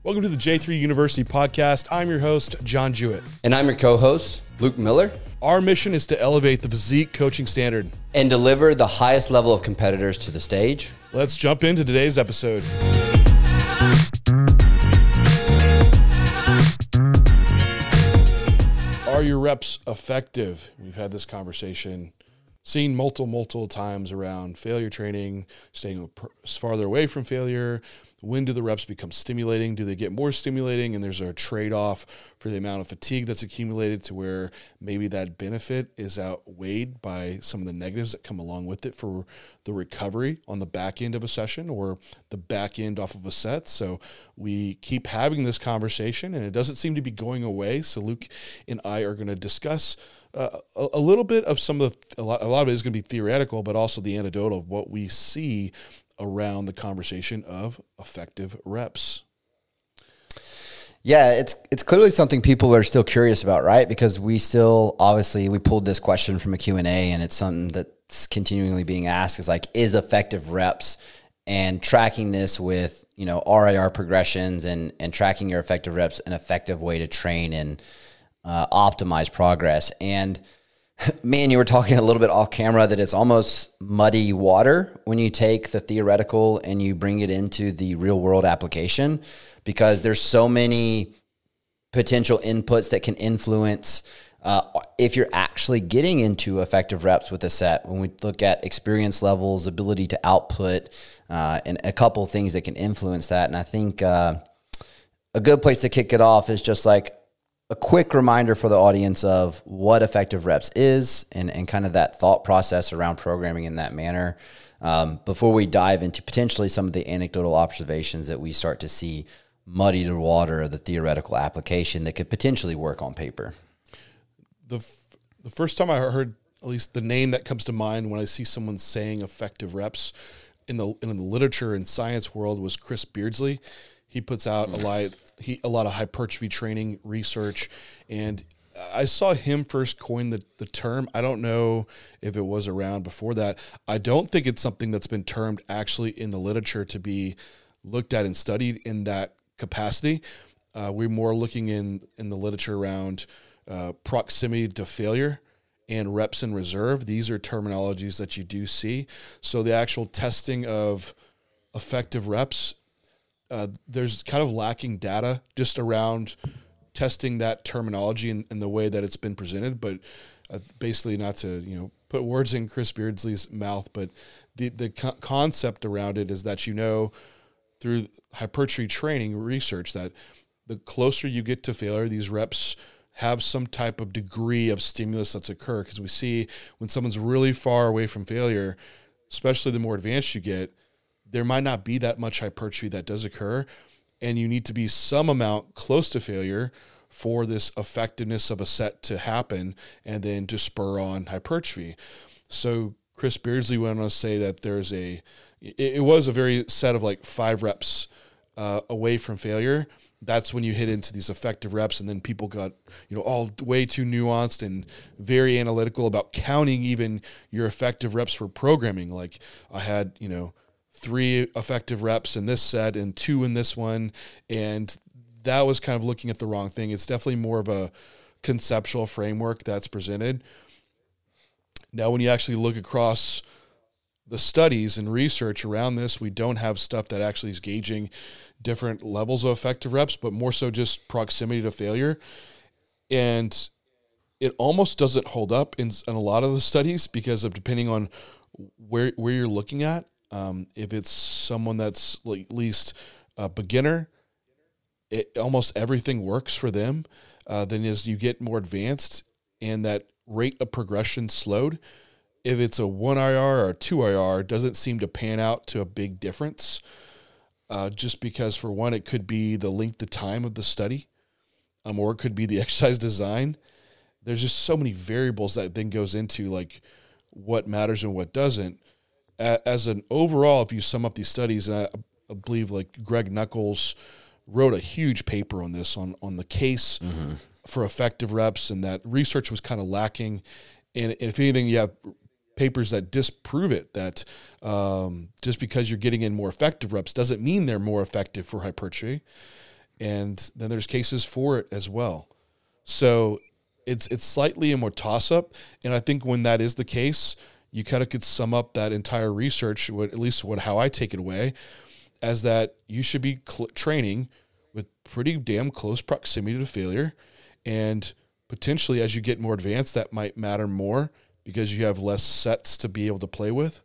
Welcome to the J3 University podcast. I'm your host, John Jewett. And I'm your co-host, Luke Miller. Our mission is to elevate the physique coaching standard and deliver the highest level of competitors to the stage. Let's jump into today's episode. Are your reps effective? We've had this conversation, seen multiple times around failure training, staying farther away from failure. When do the reps become stimulating? Do they get more stimulating? And there's a trade-off for the amount of fatigue that's accumulated to where maybe that benefit is outweighed by some of the negatives that come along with it for the recovery on the back end of a session or the back end off of a set. So we keep having this conversation and it doesn't seem to be going away. So Luke and I are going to discuss a little bit of a lot of it is going to be theoretical, but also the anecdotal of what we see around the conversation of effective reps. Yeah, it's clearly something people are still curious about, right? Because we pulled this question from a Q&A, and it's something that's continually being asked is like, is effective reps and tracking this with, RIR progressions and tracking your effective reps an effective way to train and optimize progress. And man, you were talking a little bit off camera that it's almost muddy water when you take the theoretical and you bring it into the real world application, because there's so many potential inputs that can influence if you're actually getting into effective reps with a set. When we look at experience levels, ability to output, and a couple of things that can influence that. And I think a good place to kick it off is just like a quick reminder for the audience of what effective reps is and kind of that thought process around programming in that manner before we dive into potentially some of the anecdotal observations that we start to see muddy the water of the theoretical application that could potentially work on paper. The first time I heard, at least the name that comes to mind when I see someone saying effective reps in the literature and science world was Chris Beardsley. He puts out a lot of hypertrophy training research, and I saw him first coin the term. I don't know if it was around before that. I don't think it's something that's been termed actually in the literature to be looked at and studied in that capacity. We're more looking in the literature around proximity to failure and reps in reserve. These are terminologies that you do see. So the actual testing of effective reps, there's kind of lacking data just around testing that terminology in the way that it's been presented. But basically, not to put words in Chris Beardsley's mouth, but the concept around it is that through hypertrophy training research that the closer you get to failure, these reps have some type of degree of stimulus that's occur. Because we see when someone's really far away from failure, especially the more advanced you get, there might not be that much hypertrophy that does occur, and you need to be some amount close to failure for this effectiveness of a set to happen and then to spur on hypertrophy. So Chris Beardsley went on to say that it was a very set of like 5 reps away from failure. That's when you hit into these effective reps, and then people got all way too nuanced and very analytical about counting even your effective reps for programming. Like I had 3 effective reps in this set and 2 in this one. And that was kind of looking at the wrong thing. It's definitely more of a conceptual framework that's presented. Now, when you actually look across the studies and research around this, we don't have stuff that actually is gauging different levels of effective reps, but more so just proximity to failure. And it almost doesn't hold up in a lot of the studies because of depending on where you're looking at. If it's someone that's at least a beginner, almost everything works for them. Then as you get more advanced and that rate of progression slowed, if it's a 1 IR or a 2 IR, it doesn't seem to pan out to a big difference. Just because for one, it could be the length of time of the study, or it could be the exercise design. There's just so many variables that then goes into like what matters and what doesn't. As an overall, if you sum up these studies, and I believe like Greg Nuckols wrote a huge paper on this, on the case for effective reps, and that research was kind of lacking. And if anything, you have papers that disprove it, that just because you're getting in more effective reps doesn't mean they're more effective for hypertrophy. and then there's cases for it as well. So it's slightly a more toss-up, and I think when that is the case, you kind of could sum up that entire research, at least how I take it away, as that you should be training with pretty damn close proximity to failure, and potentially as you get more advanced, that might matter more because you have less sets to be able to play with.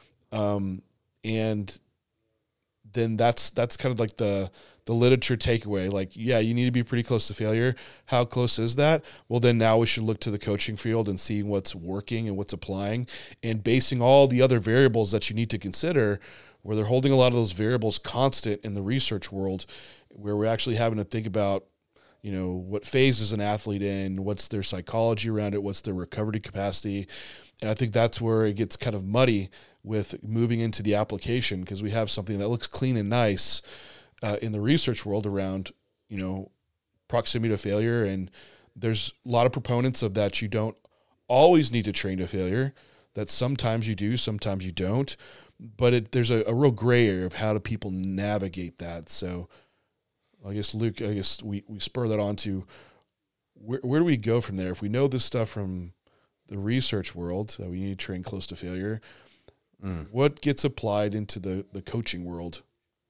And then that's kind of like the literature takeaway. Like, yeah, you need to be pretty close to failure. How close is that? Well, then now we should look to the coaching field and see what's working and what's applying, and basing all the other variables that you need to consider, where they're holding a lot of those variables constant in the research world, where we're actually having to think about, what phase is an athlete in, what's their psychology around it, what's their recovery capacity. And I think that's where it gets kind of muddy with moving into the application, because we have something that looks clean and nice in the research world around, proximity to failure. And there's a lot of proponents of that. You don't always need to train to failure, that sometimes you do, sometimes you don't. But there's a real gray area of how do people navigate that. So I guess, Luke, we spur that on to where do we go from there? If we know this stuff from the research world, we need to train close to failure. What gets applied into the coaching world?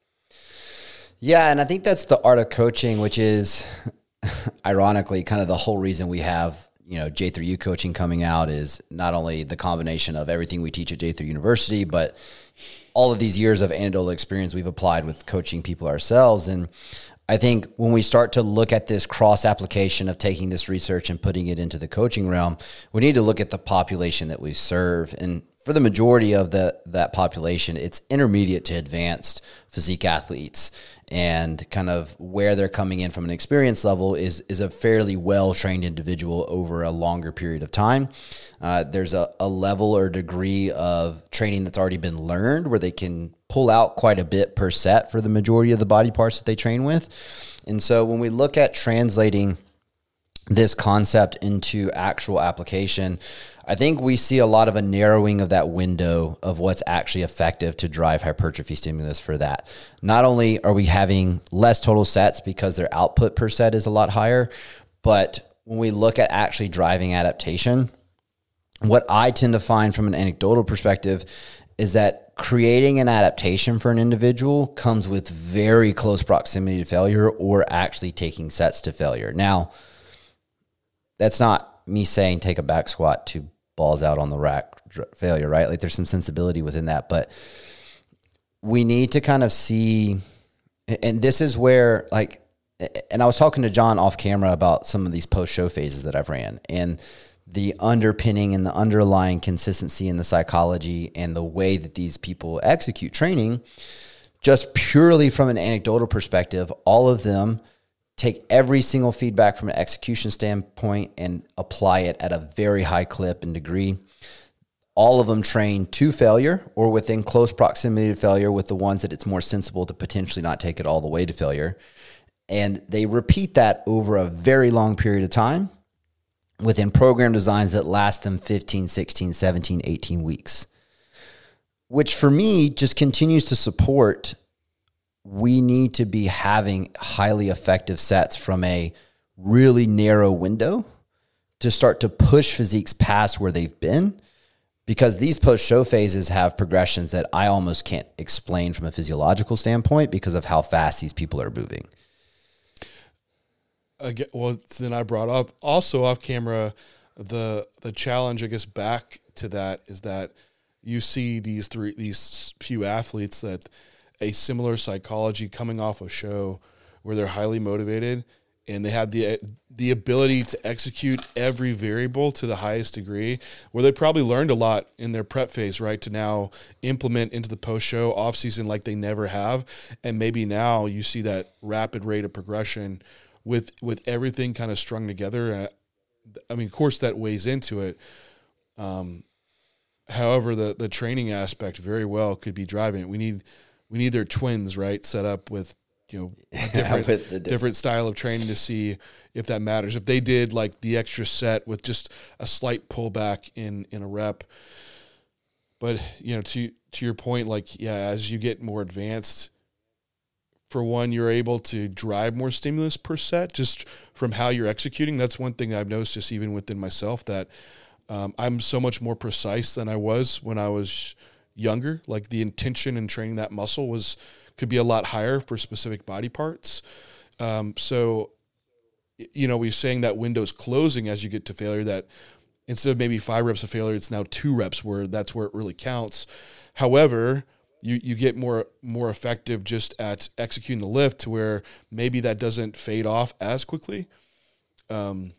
Yeah, and I think that's the art of coaching, which is ironically kind of the whole reason we have, J3U coaching coming out, is not only the combination of everything we teach at J3 University, but all of these years of anecdotal experience we've applied with coaching people ourselves. And I think when we start to look at this cross application of taking this research and putting it into the coaching realm, we need to look at the population that we serve. And for the majority of that population, it's intermediate to advanced physique athletes, and kind of where they're coming in from an experience level is a fairly well-trained individual over a longer period of time. There's a level or degree of training that's already been learned where they can pull out quite a bit per set for the majority of the body parts that they train with. And so when we look at translating this concept into actual application, I think we see a lot of a narrowing of that window of what's actually effective to drive hypertrophy stimulus for that. Not only are we having less total sets because their output per set is a lot higher, but when we look at actually driving adaptation, what I tend to find from an anecdotal perspective is that creating an adaptation for an individual comes with very close proximity to failure, or actually taking sets to failure. Now, that's not me saying take a back squat to balls out on the rack failure, right? Like, there's some sensibility within that, but we need to kind of see, and this is where, like, and I was talking to John off camera about some of these post-show phases that I've ran, and the underpinning and the underlying consistency in the psychology and the way that these people execute training, just purely from an anecdotal perspective, all of them take every single feedback from an execution standpoint and apply it at a very high clip and degree. All of them train to failure or within close proximity to failure, with the ones that it's more sensible to potentially not take it all the way to failure. And they repeat that over a very long period of time within program designs that last them 15, 16, 17, 18 weeks, which for me just continues to support we need to be having highly effective sets from a really narrow window to start to push physiques past where they've been, because these post-show phases have progressions that I almost can't explain from a physiological standpoint because of how fast these people are moving. Well, then I brought up also off camera, the challenge, I guess, back to that is that you see these few athletes that a similar psychology coming off a show where they're highly motivated and they have the ability to execute every variable to the highest degree, where they probably learned a lot in their prep phase, right, to now implement into the post-show off-season like they never have. And maybe now you see that rapid rate of progression with everything kind of strung together. I mean, of course, that weighs into it. However, the training aspect very well could be driving it. We need their twins, right, set up with, a different style of training to see if that matters. If they did like the extra set with just a slight pullback in a rep. But, to your point, like, yeah, as you get more advanced, for one, you're able to drive more stimulus per set just from how you're executing. That's one thing I've noticed just even within myself, that I'm so much more precise than I was when I was younger. Like the intention in training that muscle could be a lot higher for specific body parts. So, we're saying that window's closing as you get to failure, that instead of maybe 5 reps of failure, it's now 2 reps that's where it really counts. However, you get more effective just at executing the lift to where maybe that doesn't fade off as quickly. Then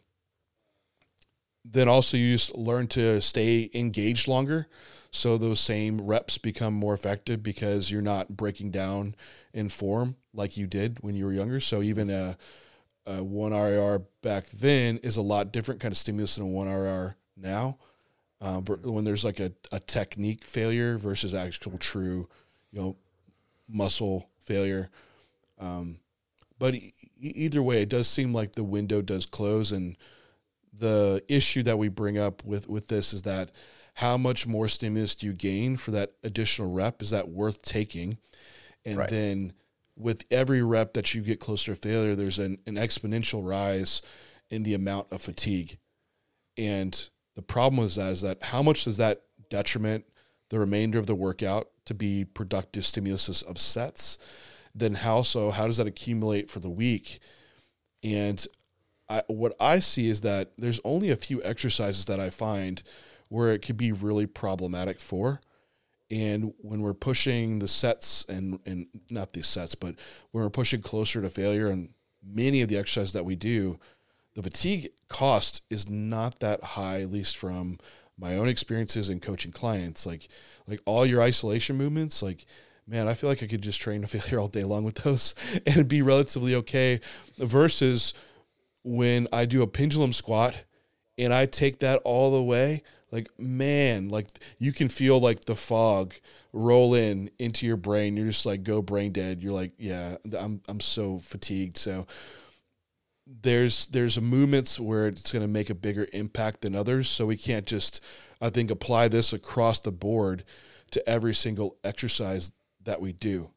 also you just learn to stay engaged longer. So those same reps become more effective because you're not breaking down in form like you did when you were younger. So even a 1 RIR back then is a lot different kind of stimulus than a 1 RIR now. When there's like a technique failure versus actual true, muscle failure. But either way, it does seem like the window does close. And the issue that we bring up with this is that how much more stimulus do you gain for that additional rep? Is that worth taking? And right. Then with every rep that you get closer to failure, there's an exponential rise in the amount of fatigue. And the problem with that is that how much does that detriment the remainder of the workout to be productive stimulus of sets? Then how does that accumulate for the week? And what I see is that there's only a few exercises that I find where it could be really problematic for. And when we're pushing the sets and not the sets, but when we're pushing closer to failure and many of the exercises that we do, the fatigue cost is not that high, at least from my own experiences in coaching clients. Like all your isolation movements, like, man, I feel like I could just train to failure all day long with those and be relatively okay, versus when I do a pendulum squat and I take that all the way, like, man, like you can feel like the fog roll into your brain. You're just like, go brain dead. You're like, yeah, I'm so fatigued. So there's movements where it's going to make a bigger impact than others. So we can't just, I think, apply this across the board to every single exercise that we do.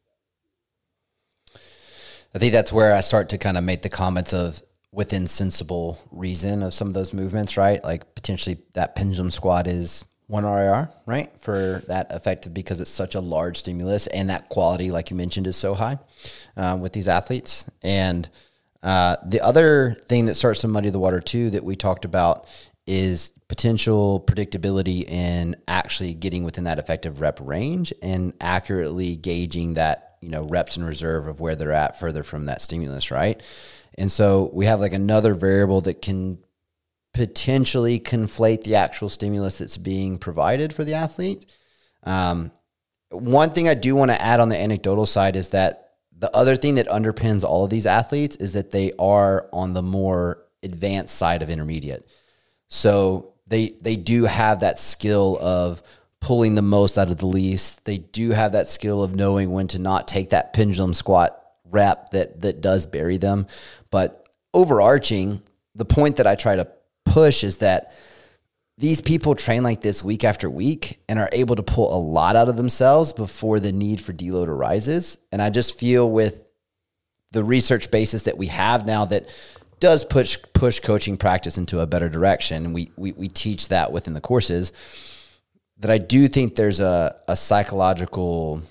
I think that's where I start to kind of make the comments of within sensible reason of some of those movements, right? Like potentially that pendulum squat is 1 RIR, right? For that effective, because it's such a large stimulus and that quality, like you mentioned, is so high with these athletes. And the other thing that starts to muddy the water too that we talked about is potential predictability in actually getting within that effective rep range and accurately gauging that, reps in reserve of where they're at further from that stimulus, right? And so we have like another variable that can potentially conflate the actual stimulus that's being provided for the athlete. One thing I do want to add on the anecdotal side is that the other thing that underpins all of these athletes is that they are on the more advanced side of intermediate. So they do have that skill of pulling the most out of the least. They do have that skill of knowing when to not take that pendulum squat rep that does bury them. But overarching, the point that I try to push is that these people train like this week after week and are able to pull a lot out of themselves before the need for deload arises. And I just feel with the research basis that we have now that does push coaching practice into a better direction. We teach that within the courses, that I do think there's a psychological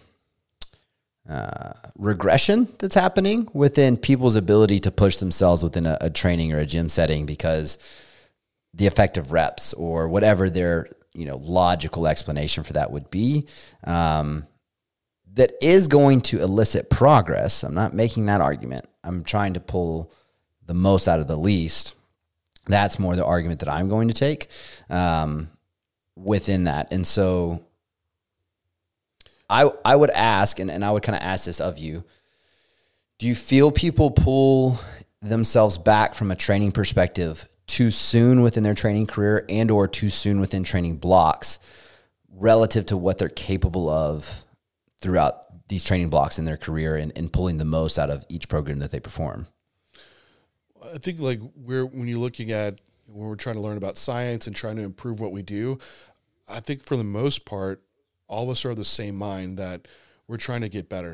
regression that's happening within people's ability to push themselves within a training or a gym setting, because the effective reps or whatever their logical explanation for that would be, that is going to elicit progress. I'm not making that argument. I'm trying to pull the most out of the least. That's more the argument that I'm going to take within that. And so I would ask, and I would kind of ask this of you, do you feel people pull themselves back from a training perspective too soon within their training career and or too soon within training blocks relative to what they're capable of throughout these training blocks in their career and pulling the most out of each program that they perform? I think when you're looking at, when we're trying to learn about science and trying to improve what we do, I think for the most part, all of us are of the same mind that we're trying to get better.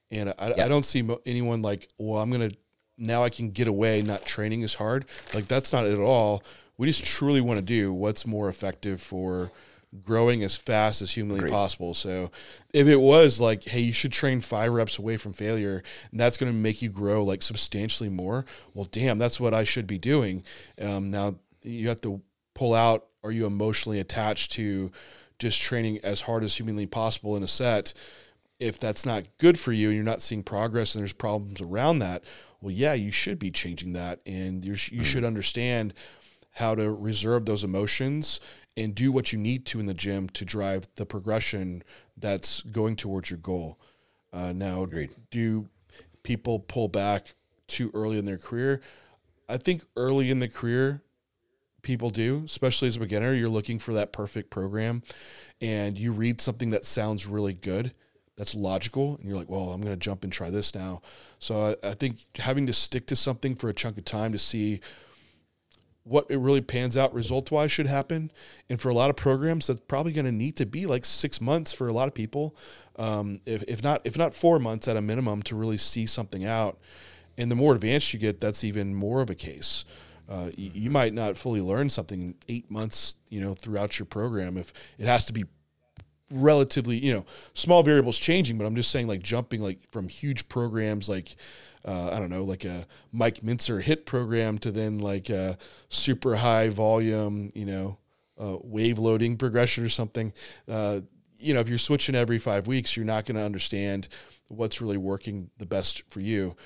And I don't see anyone like, well, now I can get away not training as hard. Like, that's not it at all. We just truly want to do what's more effective for growing as fast as humanly possible. So if it was like, hey, you should train 5 reps away from failure, and that's going to make you grow like substantially more, well, damn, that's what I should be doing. Now you have to pull out, are you emotionally attached to just training as hard as humanly possible in a set? If that's not good for you and you're not seeing progress and there's problems around that, well, yeah, you should be changing that. And you should understand how to reserve those emotions and do what you need to in the gym to drive the progression that's going towards your goal. Now, Agreed. Do people pull back too early in their career? I think early in the career, people do, especially as a beginner. You're looking for that perfect program, and you read something that sounds really good, that's logical, and you're like, well, I'm going to jump and try this now. So I think having to stick to something for a chunk of time to see what it really pans out result-wise should happen. And for a lot of programs, that's probably going to need to be like 6 months for a lot of people, if not 4 months at a minimum, to really see something out. And the more advanced you get, that's even more of a case. You might not fully learn something 8 months, throughout your program. If it has to be relatively, small variables changing, but I'm just saying, like, jumping like from huge programs like, I don't know, like a Mike Mincer HIIT program to then like a super high volume, wave loading progression or something. If you're switching every 5 weeks, you're not going to understand what's really working the best for you.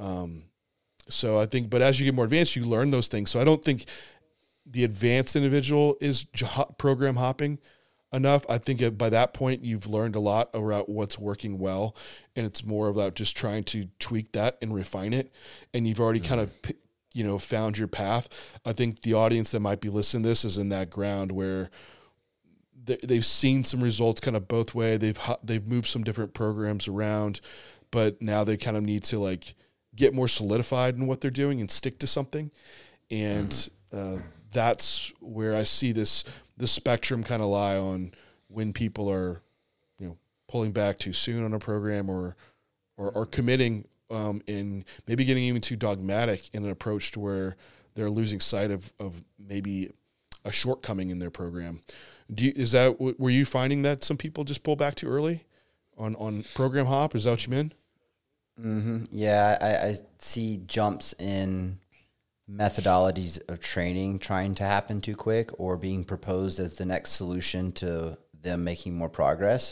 So I think, but as you get more advanced, you learn those things. So I don't think the advanced individual is program hopping enough. I think by that point, you've learned a lot about what's working well, and it's more about just trying to tweak that and refine it. And you've already kind of, found your path. I think the audience that might be listening to this is in that ground where they've seen some results kind of both way. They've moved some different programs around, but now they kind of need to like get more solidified in what they're doing and stick to something. And that's where I see the spectrum kind of lie on when people are, pulling back too soon on a program or committing and maybe getting even too dogmatic in an approach to where they're losing sight of maybe a shortcoming in their program. Were you finding that some people just pull back too early on program hop? Is that what you meant? Mm-hmm. Yeah, I see jumps in methodologies of training trying to happen too quick or being proposed as the next solution to them making more progress.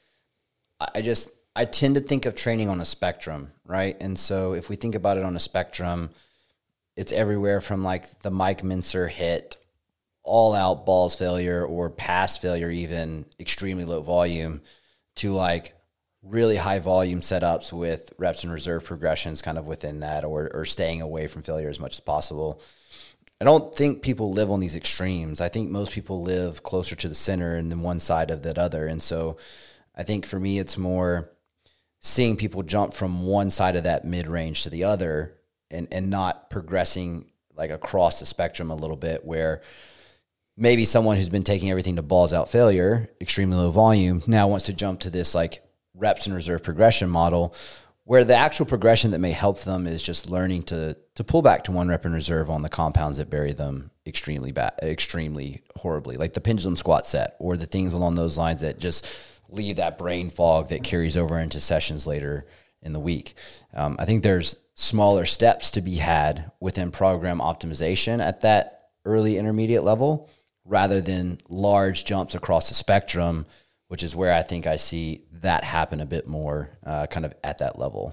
I tend to think of training on a spectrum, right? And so if we think about it on a spectrum, it's everywhere from like the Mike Mincer HIIT, all out balls failure or pass failure, even extremely low volume, to like really high volume setups with reps and reserve progressions kind of within that, or staying away from failure as much as possible. I don't think people live on these extremes. I think most people live closer to the center and then one side of that other. And so I think for me, it's more seeing people jump from one side of that mid-range to the other and not progressing like across the spectrum a little bit, where maybe someone who's been taking everything to balls out failure, extremely low volume, now wants to jump to this like reps and reserve progression model, where the actual progression that may help them is just learning to pull back to 1 rep in reserve on the compounds that bury them extremely horribly, like the pendulum squat set or the things along those lines that just leave that brain fog that carries over into sessions later in the week. I think there's smaller steps to be had within program optimization at that early intermediate level rather than large jumps across the spectrum, which is where I think I see that happen a bit more kind of at that level.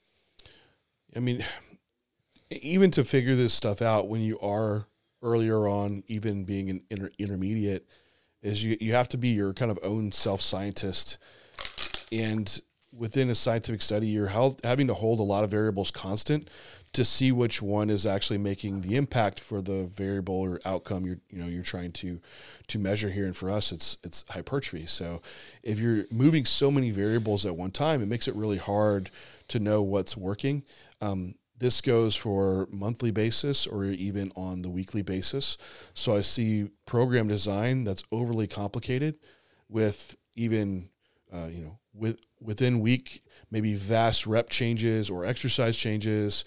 I mean, even to figure this stuff out when you are earlier on, even being an intermediate, is you have to be your kind of own self-scientist. And within a scientific study, you're having to hold a lot of variables constant to see which one is actually making the impact for the variable or outcome you're trying to measure here. And for us, it's hypertrophy. So if you're moving so many variables at one time, it makes it really hard to know what's working. This goes for monthly basis or even on the weekly basis. So I see program design that's overly complicated with even, with within week, maybe vast rep changes or exercise changes,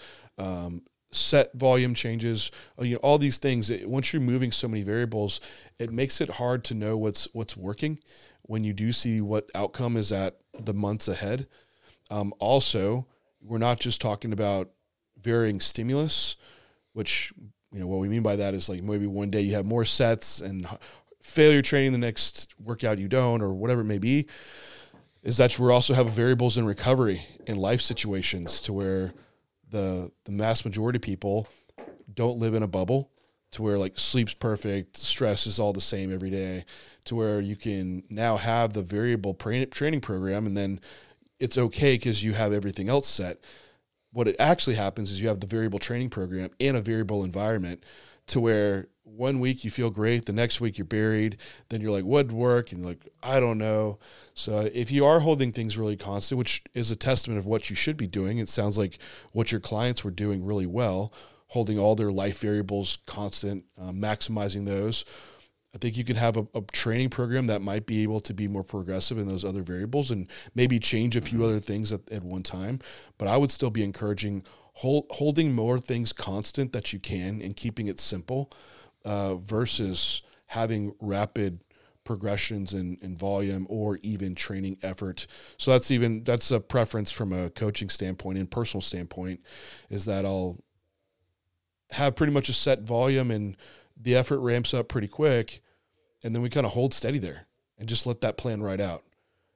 set volume changes, all these things. Once you're moving so many variables, it makes it hard to know what's working when you do see what outcome is at the months ahead. Also, we're not just talking about varying stimulus, which, what we mean by that is like maybe one day you have more sets and failure training, the next workout you don't, or whatever it may be, is that we also have variables in recovery in life situations to where the mass majority of people don't live in a bubble, to where like sleep's perfect, stress is all the same every day, to where you can now have the variable training program, and then it's okay because you have everything else set. What it actually happens is you have the variable training program in a variable environment, to where one week you feel great, the next week you're buried, then you're like, what'd work? And you're like, I don't know. So if you are holding things really constant, which is a testament of what you should be doing, it sounds like what your clients were doing really well, holding all their life variables constant, maximizing those. I think you can have a training program that might be able to be more progressive in those other variables and maybe change a few other things at one time. But I would still be encouraging holding more things constant that you can and keeping it simple, versus having rapid progressions in volume or even training effort. So that's a preference from a coaching standpoint and personal standpoint, is that I'll have pretty much a set volume and the effort ramps up pretty quick, and then we kind of hold steady there and just let that plan ride out.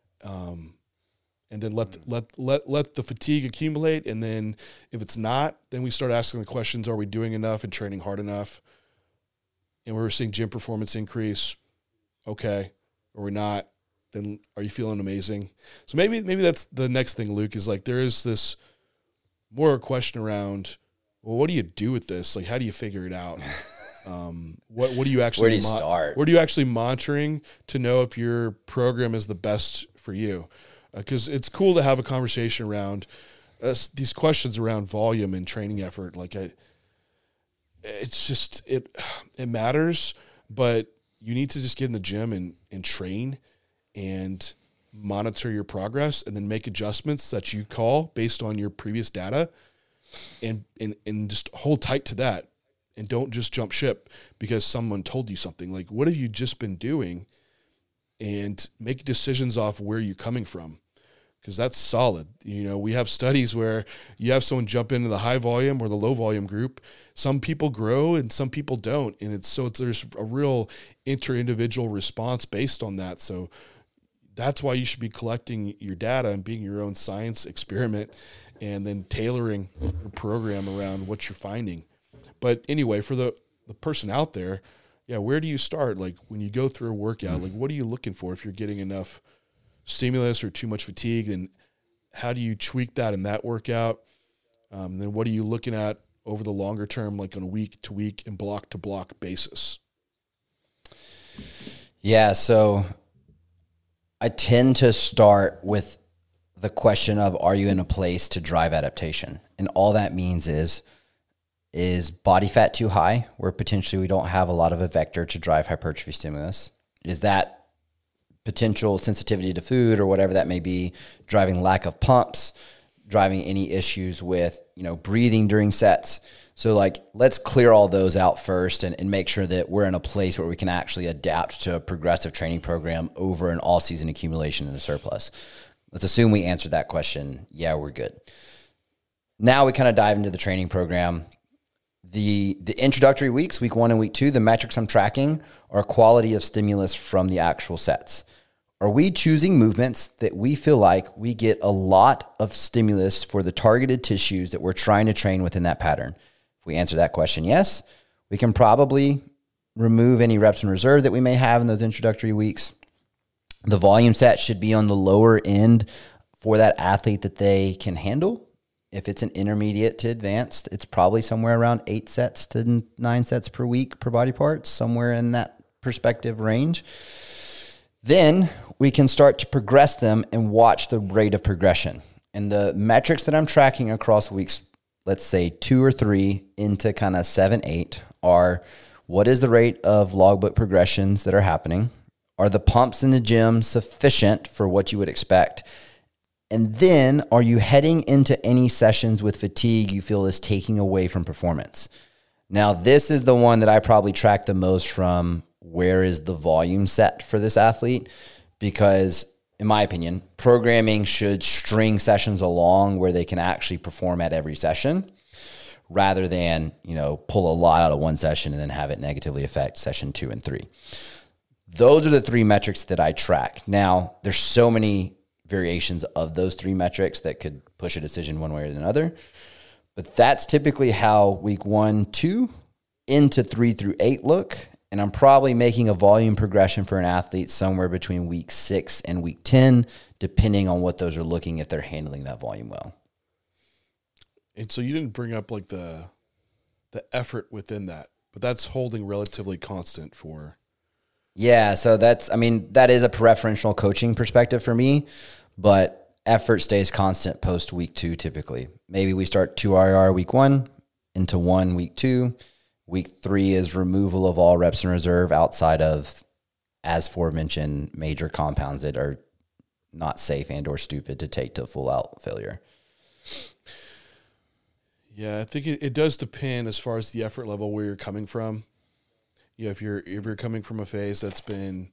And then let the fatigue accumulate. And then if it's not, then we start asking the questions, are we doing enough and training hard enough? And we're seeing gym performance increase. Okay. Or we're not, then are you feeling amazing? So maybe that's the next thing, Luke, is like, there is this more question around, well, what do you do with this? Like, how do you figure it out? What do you actually, where do you start? Where do you actually monitoring to know if your program is the best for you? Because it's cool to have a conversation around these questions around volume and training effort. Like, it matters, but you need to just get in the gym and train and monitor your progress, and then make adjustments that you call based on your previous data, and just hold tight to that, and don't just jump ship because someone told you something. Like, what have you just been doing, and make decisions off where you're coming from, because that's solid. We have studies where you have someone jump into the high volume or the low volume group. Some people grow and some people don't. And there's a real inter-individual response based on that. So that's why you should be collecting your data and being your own science experiment, and then tailoring your program around what you're finding. But anyway, for the person out there, where do you start? Like, when you go through a workout, like, what are you looking for? If you're getting enough stimulus or too much fatigue, then how do you tweak that in that workout? Then what are you looking at over the longer term, like on a week to week and block to block basis? Yeah. So I tend to start with the question of, are you in a place to drive adaptation? And all that means is body fat too high, where potentially we don't have a lot of a vector to drive hypertrophy stimulus? Is that potential sensitivity to food or whatever that may be driving lack of pumps, driving any issues with, breathing during sets? So like, let's clear all those out first and make sure that we're in a place where we can actually adapt to a progressive training program over an all season accumulation in a surplus. Let's assume we answered that question. Yeah, we're good. Now we kind of dive into the training program. The introductory weeks, week 1 and week 2, the metrics I'm tracking are quality of stimulus from the actual sets. Are we choosing movements that we feel like we get a lot of stimulus for the targeted tissues that we're trying to train within that pattern? If we answer that question, yes, we can probably remove any reps in reserve that we may have in those introductory weeks. The volume set should be on the lower end for that athlete that they can handle. If it's an intermediate to advanced, it's probably somewhere around 8 sets to 9 sets per week per body part, somewhere in that perspective range. Then we can start to progress them and watch the rate of progression. And the metrics that I'm tracking across weeks, let's say 2 or 3 into kind of 7, 8, are what is the rate of logbook progressions that are happening? Are the pumps in the gym sufficient for what you would expect? And then, are you heading into any sessions with fatigue you feel is taking away from performance? Now, this is the one that I probably track the most from where is the volume set for this athlete, because in my opinion, programming should string sessions along where they can actually perform at every session rather than, pull a lot out of one session and then have it negatively affect session 2 and 3. Those are the 3 metrics that I track. Now, there's so many variations of those 3 metrics that could push a decision one way or another. But that's typically how week 1, 2 into 3 through 8 look. And I'm probably making a volume progression for an athlete somewhere between week 6 and week 10, depending on what those are looking, if they're handling that volume well. And so you didn't bring up like the effort within that, but that's holding relatively constant for. Yeah, so that is a preferential coaching perspective for me, but effort stays constant post week 2 typically. Maybe we start 2 RR week 1 into 1 week 2. Week 3 is removal of all reps in reserve outside of, as aforementioned, major compounds that are not safe and or stupid to take to full out failure. Yeah, I think it does depend as far as the effort level where you're coming from. Yeah, if you're coming from a phase that's been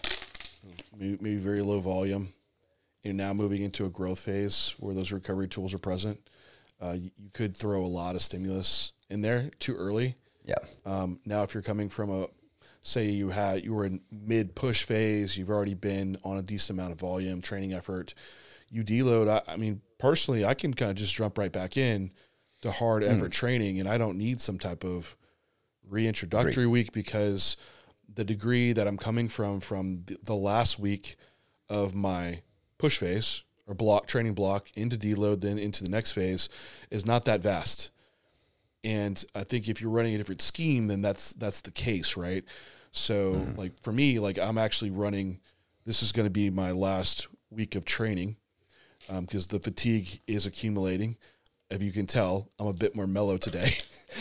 maybe very low volume, you're now moving into a growth phase where those recovery tools are present. You could throw a lot of stimulus in there too early. Yeah. Now, if you're coming from say you were in mid push phase, you've already been on a decent amount of volume, training effort, you deload. I mean, personally, I can kind of just jump right back in to hard effort training, and I don't need some type of reintroductory week, because the degree that I'm coming from the last week of my push phase or training block into deload, then into the next phase, is not that vast. And I think if you're running a different scheme, then that's the case, right? So like for me, like I'm actually running, this is going to be my last week of training because the fatigue is accumulating. If you can tell, I'm a bit more mellow today.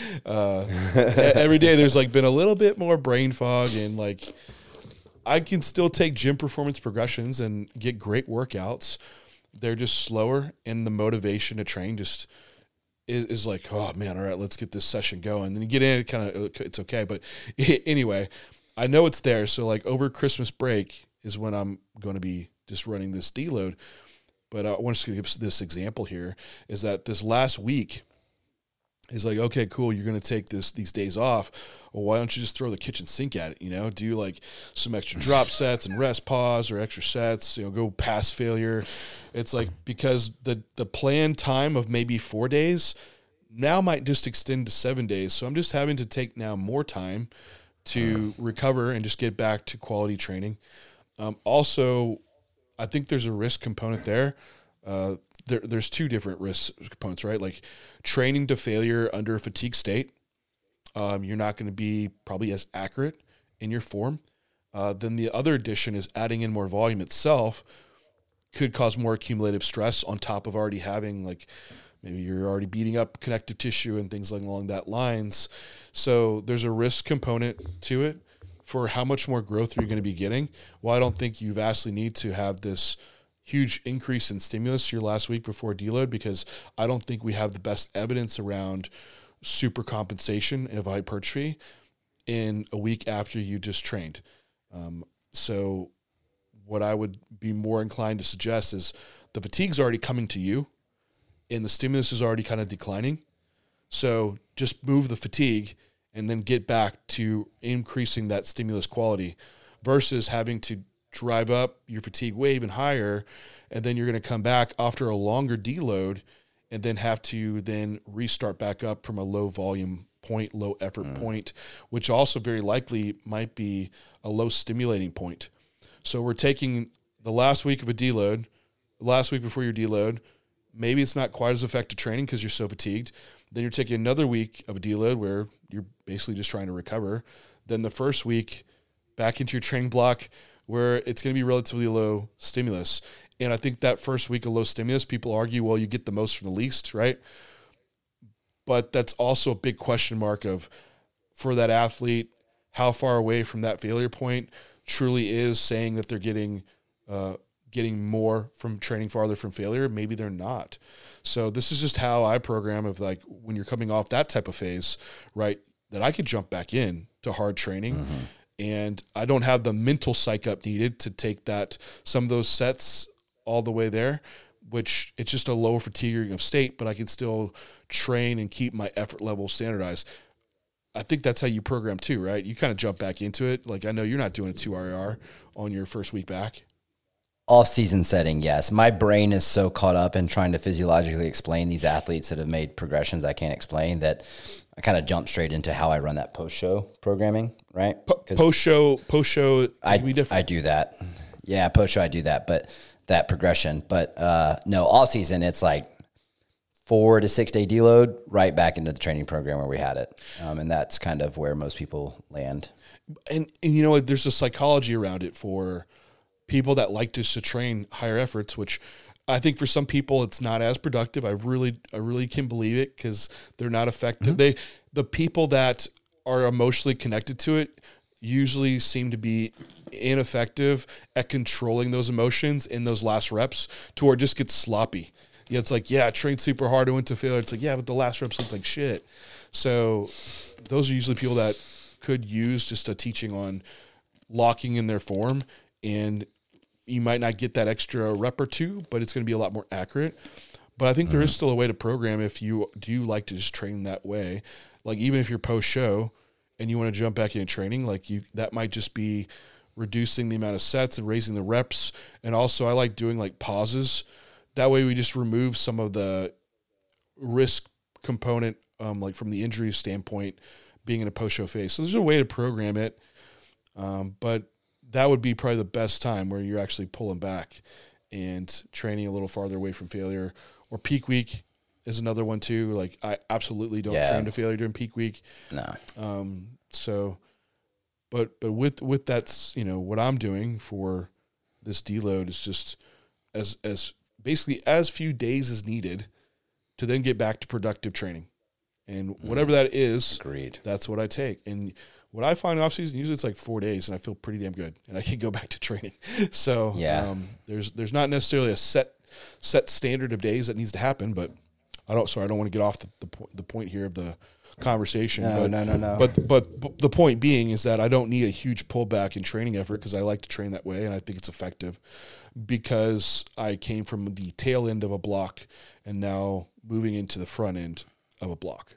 Every day there's like been a little bit more brain fog, and like I can still take gym performance progressions and get great workouts. They're just slower, and the motivation to train just is like, oh man, all right, let's get this session going. And then you get in, it's okay. But anyway, I know it's there. So like over Christmas break is when I'm going to be just running this deload. But I want to give this example here, is that this last week is like, okay, cool, you're going to take these days off. Well, why don't you just throw the kitchen sink at it, do like some extra drop sets and rest pause or extra sets, go past failure. It's like, because the planned time of maybe 4 days now might just extend to 7 days. So I'm just having to take now more time to recover and just get back to quality training. Also, I think there's a risk component there. There's 2 different risk components, right? Like training to failure under a fatigue state. You're not going to be probably as accurate in your form. Then the other addition is adding in more volume itself could cause more accumulative stress on top of already having, like, maybe you're already beating up connective tissue and things along that lines. So there's a risk component to it for how much more growth you're going to be getting. Well, I don't think you vastly need to have this huge increase in stimulus your last week before deload, because I don't think we have the best evidence around super compensation of hypertrophy in a week after you just trained. So what I would be more inclined to suggest is the fatigue's already coming to you and the stimulus is already kind of declining. So just move the fatigue and then get back to increasing that stimulus quality versus having to drive up your fatigue way even higher. And then you're going to come back after a longer deload and then have to then restart back up from a low volume point, low effort point, which also very likely might be a low stimulating point. So we're taking the last week of a deload, last week before your deload, maybe it's not quite as effective training because you're so fatigued. Then you're taking another week of a deload where you're basically just trying to recover. Then the first week back into your training block where it's going to be relatively low stimulus. And I think that first week of low stimulus, people argue, well, you get the most from the least, right? But that's also a big question mark of, for that athlete, how far away from that failure point truly is saying that they're getting getting more from training farther from failure. Maybe they're not. So this is just how I program of like when you're coming off that type of phase, right, that I could jump back in to hard training and I don't have the mental psych up needed to take some of those sets all the way there, which it's just a lower fatiguing of state, but I can still train and keep my effort level standardized. I think that's how you program too, right? You kind of jump back into it. Like I know you're not doing a 2 RIR on your first week back. Off-season setting, yes. My brain is so caught up in trying to physiologically explain these athletes that have made progressions I can't explain that I kind of jump straight into how I run that post-show programming, right? Post-show I can be different. I do that. Yeah, post-show I do that, but that progression. But no, all-season it's like 4 to 6 day deload right back into the training program where we had it. And that's kind of where most people land. And you know, there's a psychology around it for people that like to train higher efforts, which I think for some people it's not as productive. I really can believe it because they're not effective. The people that are emotionally connected to it usually seem to be ineffective at controlling those emotions in those last reps to where it just gets sloppy. Yeah, it's like, I trained super hard, I went to failure. It's like, but the last reps looked like shit. So those are usually people that could use just a teaching on locking in their form, and you might not get that extra rep or two, but it's going to be a lot more accurate. But I think there is still a way to program if you do like to just train that way. Like even if you're post-show and you want to jump back into training, that might just be reducing the amount of sets and raising the reps. And also I like doing like pauses. That way we just remove some of the risk component, like from the injury standpoint, being in a post-show phase. So there's a way to program it, but that would be probably the best time where you're actually pulling back and training a little farther away from failure. Or peak week is another one too. Like I absolutely don't train to failure during peak week. No. But with that's, what I'm doing for this deload is just as basically as few days as needed to then get back to productive training. And whatever that is, agreed, that's what I take. And what I find in off season, usually it's like 4 days and I feel pretty damn good and I can go back to training. So there's not necessarily a set standard of days that needs to happen, but I don't want to get off the point here of the conversation. No. But the point being is that I don't need a huge pullback in training effort because I like to train that way and I think it's effective because I came from the tail end of a block and now moving into the front end of a block.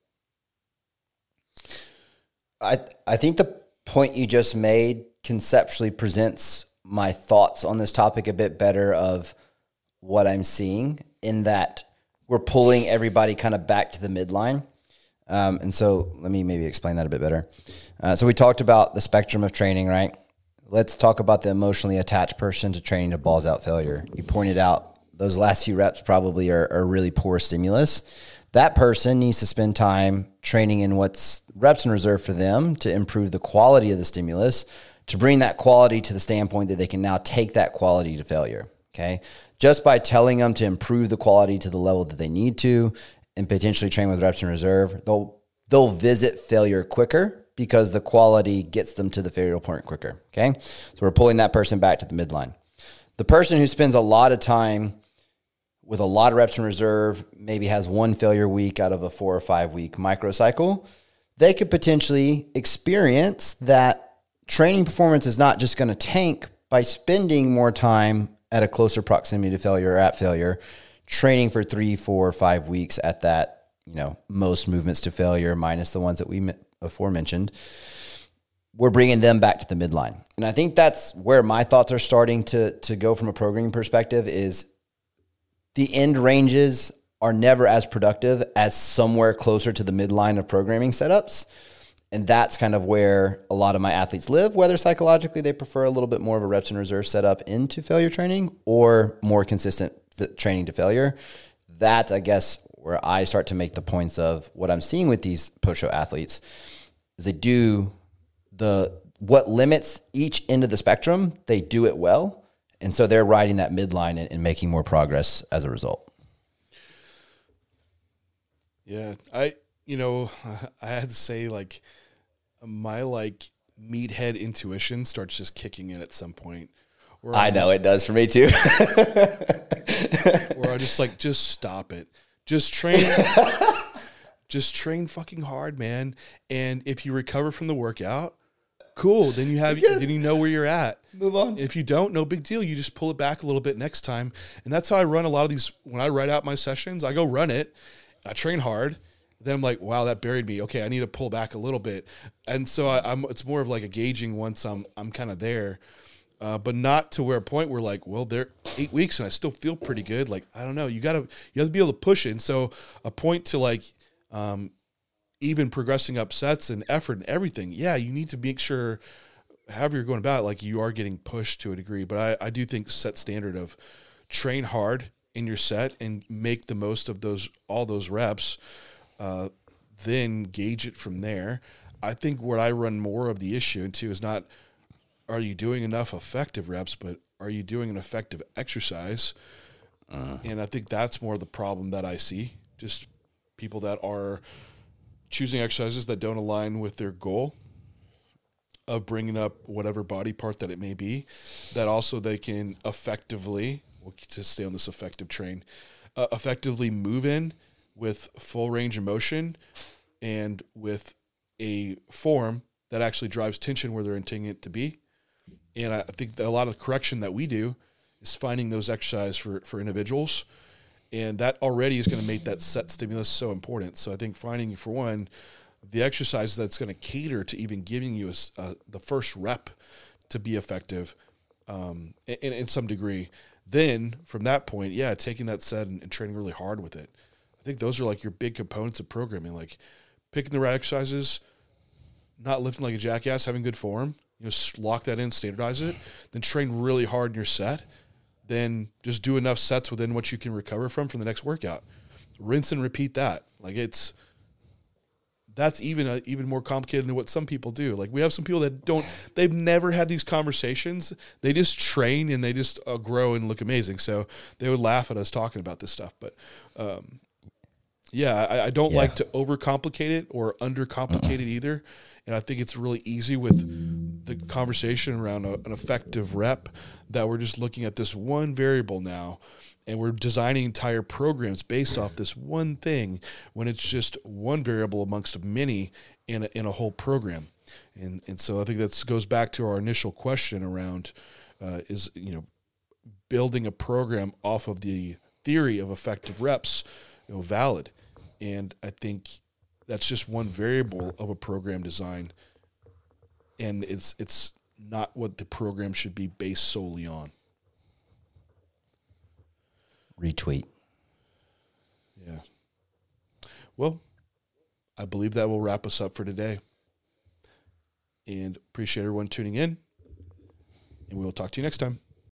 I think the point you just made conceptually presents my thoughts on this topic a bit better of what I'm seeing in that we're pulling everybody kind of back to the midline. And so let me maybe explain that a bit better. So we talked about the spectrum of training, right? Let's talk about the emotionally attached person to training to balls out failure. You pointed out those last few reps probably are really poor stimulus. That person needs to spend time training in what's reps in reserve for them to improve the quality of the stimulus, to bring that quality to the standpoint that they can now take that quality to failure, okay? Just by telling them to improve the quality to the level that they need to and potentially train with reps in reserve, they'll visit failure quicker because the quality gets them to the failure point quicker, okay? So we're pulling that person back to the midline. The person who spends a lot of time with a lot of reps in reserve, maybe has one failure week out of a 4 or 5 week microcycle, they could potentially experience that training performance is not just going to tank by spending more time at a closer proximity to failure or at failure, training for 3, 4, 5 weeks at that, most movements to failure minus the ones that we before mentioned. We're bringing them back to the midline. And I think that's where my thoughts are starting to go from a programming perspective is the end ranges are never as productive as somewhere closer to the midline of programming setups. And that's kind of where a lot of my athletes live, whether psychologically they prefer a little bit more of a reps in reserve setup into failure training or more consistent training to failure. That's, I guess, where I start to make the points of what I'm seeing with these post-show athletes is they do what limits each end of the spectrum, they do it well. And so they're riding that midline and making more progress as a result. Yeah. I had to say my meathead intuition starts just kicking in at some point I know it does for me too. Where I just stop it. Just train. Just train fucking hard, man. And if you recover from the workout, cool. Then you know where you're at. Move on. And if you don't, no big deal. You just pull it back a little bit next time. And that's how I run a lot of these. When I write out my sessions, I go run it. I train hard. Then I'm like, wow, that buried me. Okay, I need to pull back a little bit. And so it's more of like a gauging once I'm kind of there. But not to where a point where like, well, they're 8 weeks and I still feel pretty good. Like, I don't know. You have to be able to push it. And so a point to like, even progressing up sets and effort and everything. Yeah, you need to make sure, however you're going about it, like you are getting pushed to a degree. But I do think set standard of train hard in your set and make the most of all those reps, then gauge it from there. I think what I run more of the issue into is not, are you doing enough effective reps, but are you doing an effective exercise? And I think that's more the problem that I see. Just people that are choosing exercises that don't align with their goal of bringing up whatever body part that it may be, that also they can effectively, to stay on this effective train, effectively move in with full range of motion and with a form that actually drives tension where they're intending it to be. And I think that a lot of the correction that we do is finding those exercises for individuals. And that already is going to make that set stimulus so important. So I think finding, for one, the exercise that's going to cater to even giving you the first rep to be effective in some degree. Then from that point, yeah, taking that set and training really hard with it. I think those are like your big components of programming, like picking the right exercises, not lifting like a jackass, having good form, lock that in, standardize it, then train really hard in your set. Then just do enough sets within what you can recover from the next workout. Rinse and repeat that. Like that's even more complicated than what some people do. Like we have some people that they've never had these conversations. They just train and they just grow and look amazing. So they would laugh at us talking about this stuff. But I don't like to overcomplicate it or undercomplicate it either. And I think it's really easy with the conversation around an effective rep that we're just looking at this one variable now, and we're designing entire programs based off this one thing when it's just one variable amongst many in a whole program. And so I think that goes back to our initial question around building a program off of the theory of effective reps, valid. And I think that's just one variable of a program design, and it's not what the program should be based solely on. Retweet. Yeah. Well, I believe that will wrap us up for today, and appreciate everyone tuning in, and we will talk to you next time.